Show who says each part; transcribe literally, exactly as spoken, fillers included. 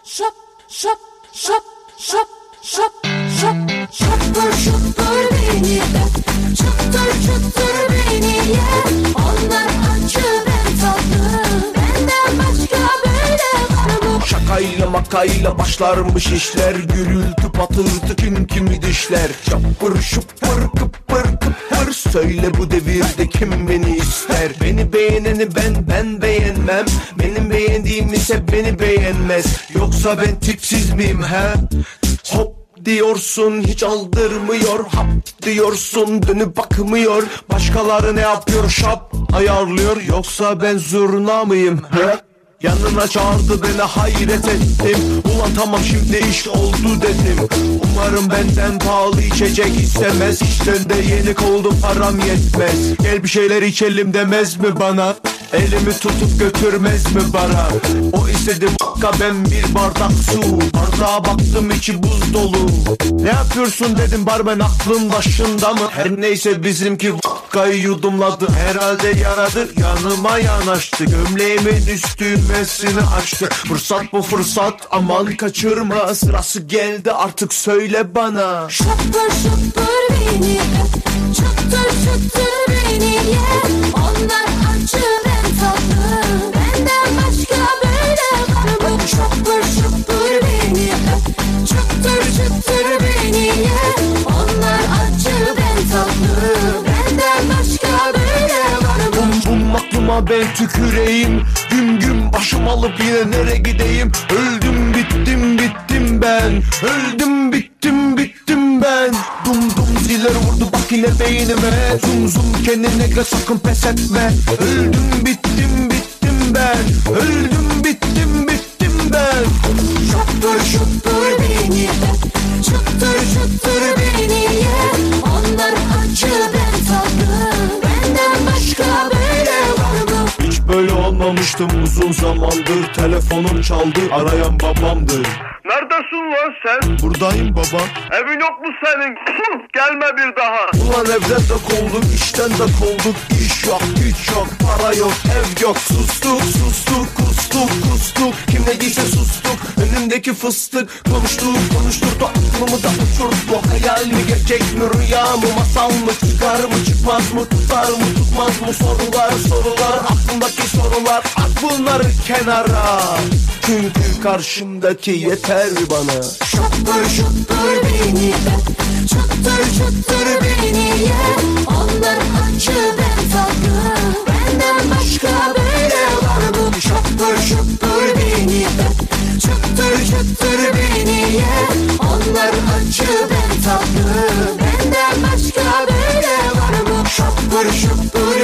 Speaker 1: şap şap şap şap şap şap şapır şupur beni öp, çıtır çıtır beni ye. Onlar acı ben tatlı, benden başka böyle var mı?
Speaker 2: Şakayla makayla başlarmış işler, gürültü patırtı kim kimi dişler. Şapır şupur kıpır kıpır, söyle bu devirde kim beni ister? Beni beğeneni ben ben beğenmem, benim beğendiğim ise beni beğenmez. Yoksa ben tipsiz miyim he? Hop diyorsun hiç aldırmıyor, hap diyorsun dönüp bakmıyor. Başkaları ne yapıyor şap ayarlıyor, yoksa ben zurna mıyım he? Yanına çağırdı beni hayret ettim, ulan tamam şimdi iş oldu dedim. Umarım benden pahalı içecek istemez, işten de yenik oldum param yetmez. Gel bir şeyler içelim demez mi bana, elimi tutup götürmez mi bara? O istedi vakka ben bir bardak su, bardağa baktım içi buz dolu. Ne yapıyorsun dedim barmen aklın başında mı? Her neyse bizimki vakkayı yudumladı, herhalde yaradı yanıma yanaştı. Gömleğimin üstümesini açtı, fırsat bu fırsat aman kaçırma, sırası geldi artık söyle bana.
Speaker 1: Şapır şupur beni öp, çıtır çıtır beni ye. Onlar acı ben tatlı, benden başka böyle var mı? Şapır şupur beni öp, çıtır çıtır beni ye. Onlar acı ben tatlı, benden başka böyle var mı?
Speaker 2: Bum bum aklıma ben tüküreyim, güm güm başım alıp yine nereye gideyim? Öldüm bittim bittim ben, öldüm bittim bittim ben. Dum dum ziller vurdu bak yine beynime, zum zum kendine gel sakın pes etme. Öldüm bittim bittim ben, öldüm bittim bittim ben.
Speaker 1: Şapır şupur beni öp, çıtır çıtır beni ye. Onlar acı ben tatlı, benden başka böyle var mı?
Speaker 2: Hiç böyle olmamıştım uzun zamandır, telefonum çaldı arayan babamdır.
Speaker 3: Neredesin lan sen?
Speaker 2: Buradayım baba.
Speaker 3: Evin yok mu senin? Gelme bir daha.
Speaker 2: Ulan evden de kovulduk, işten de kovulduk. İş yok, güç yok, para yok, ev yok. Sustuk, sustuk, kustuk, kustuk. Kim ne diyse sustuk. Önümdeki fıstık konuştuk, konuşturdu aklımı da uçurdu. Hayal mi, gerçek mi, rüya mı, masal mı? Çıkar mı, çıkmaz mı, tutar mı, tutmaz mı? Sorular, sorular, aklımdaki sorular. At bunları kenara, çünkü karşımdaki yeter bana.
Speaker 1: Şapır şupur beni öp, çıtır çıtır beni ye. Onlar acı ben tatlı, benden başka böyle var mı? Şapır şupur beni öp, çıtır çıtır beni ye. Onlar acı ben tatlı, benden başka böyle var mı? Şapır şupur